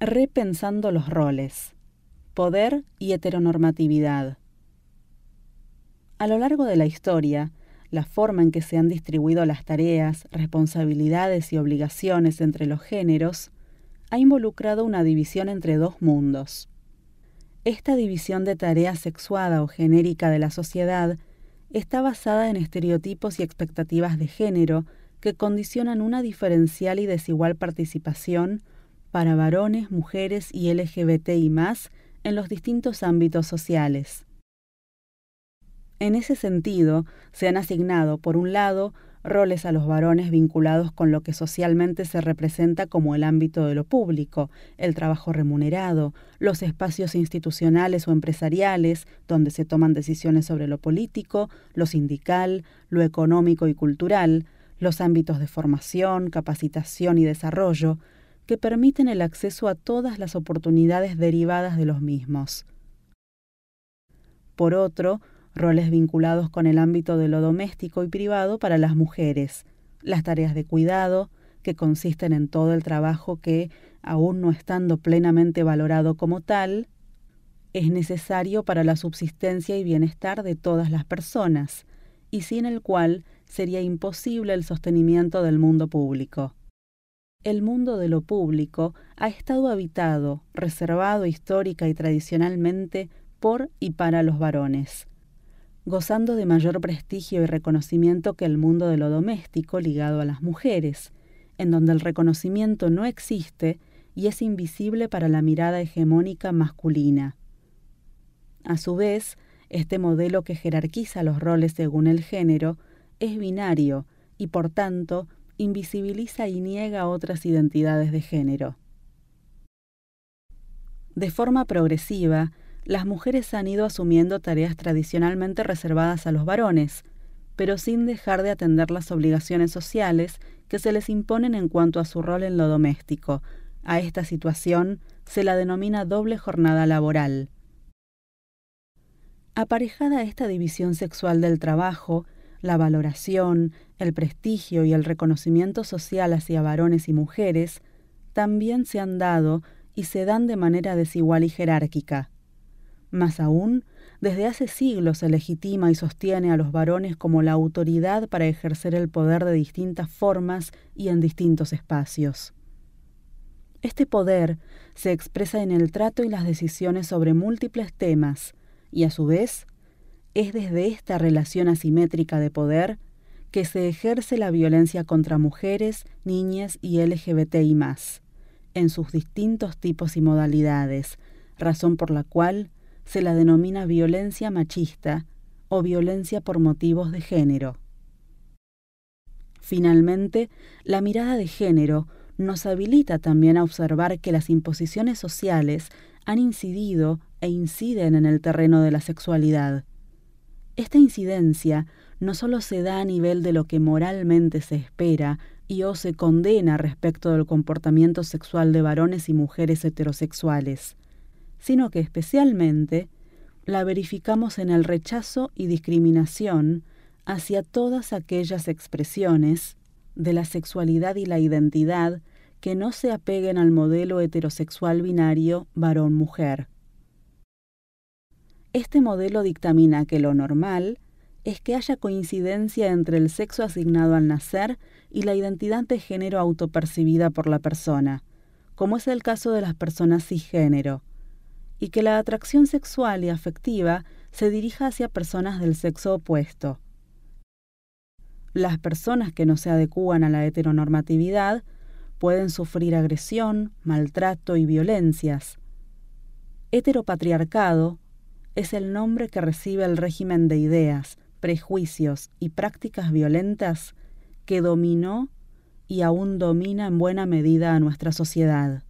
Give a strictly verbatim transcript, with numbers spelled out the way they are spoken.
Repensando los roles. Poder y heteronormatividad. A lo largo de la historia, la forma en que se han distribuido las tareas, responsabilidades y obligaciones entre los géneros ha involucrado una división entre dos mundos. Esta división de tarea sexuada o genérica de la sociedad está basada en estereotipos y expectativas de género que condicionan una diferencial y desigual participación para varones, mujeres y L G B T I más en los distintos ámbitos sociales. En ese sentido, se han asignado, por un lado, roles a los varones vinculados con lo que socialmente se representa como el ámbito de lo público, el trabajo remunerado, los espacios institucionales o empresariales, donde se toman decisiones sobre lo político, lo sindical, lo económico y cultural, los ámbitos de formación, capacitación y desarrollo, que permiten el acceso a todas las oportunidades derivadas de los mismos. Por otro, roles vinculados con el ámbito de lo doméstico y privado para las mujeres, las tareas de cuidado, que consisten en todo el trabajo que, aún no estando plenamente valorado como tal, es necesario para la subsistencia y bienestar de todas las personas, y sin el cual sería imposible el sostenimiento del mundo público. El mundo de lo público ha estado habitado, reservado histórica y tradicionalmente por y para los varones, gozando de mayor prestigio y reconocimiento que el mundo de lo doméstico ligado a las mujeres, en donde el reconocimiento no existe y es invisible para la mirada hegemónica masculina. A su vez, este modelo que jerarquiza los roles según el género es binario y, por tanto, invisibiliza y niega otras identidades de género. De forma progresiva, las mujeres han ido asumiendo tareas tradicionalmente reservadas a los varones, pero sin dejar de atender las obligaciones sociales que se les imponen en cuanto a su rol en lo doméstico. A esta situación se la denomina doble jornada laboral. Aparejada a esta división sexual del trabajo, la valoración, el prestigio y el reconocimiento social hacia varones y mujeres también se han dado y se dan de manera desigual y jerárquica. Más aún, desde hace siglos se legitima y sostiene a los varones como la autoridad para ejercer el poder de distintas formas y en distintos espacios. Este poder se expresa en el trato y las decisiones sobre múltiples temas, y a su vez, es desde esta relación asimétrica de poder que se ejerce la violencia contra mujeres, niñas y L G B T I más, en sus distintos tipos y modalidades, razón por la cual se la denomina violencia machista o violencia por motivos de género. Finalmente, la mirada de género nos habilita también a observar que las imposiciones sociales han incidido e inciden en el terreno de la sexualidad. Esta incidencia no solo se da a nivel de lo que moralmente se espera y o se condena respecto del comportamiento sexual de varones y mujeres heterosexuales, sino que especialmente la verificamos en el rechazo y discriminación hacia todas aquellas expresiones de la sexualidad y la identidad que no se apeguen al modelo heterosexual binario varón-mujer. Este modelo dictamina que lo normal es que haya coincidencia entre el sexo asignado al nacer y la identidad de género autopercibida por la persona, como es el caso de las personas cisgénero, y que la atracción sexual y afectiva se dirija hacia personas del sexo opuesto. Las personas que no se adecúan a la heteronormatividad pueden sufrir agresión, maltrato y violencias. Heteropatriarcado es el nombre que recibe el régimen de ideas, prejuicios y prácticas violentas que dominó y aún domina en buena medida a nuestra sociedad.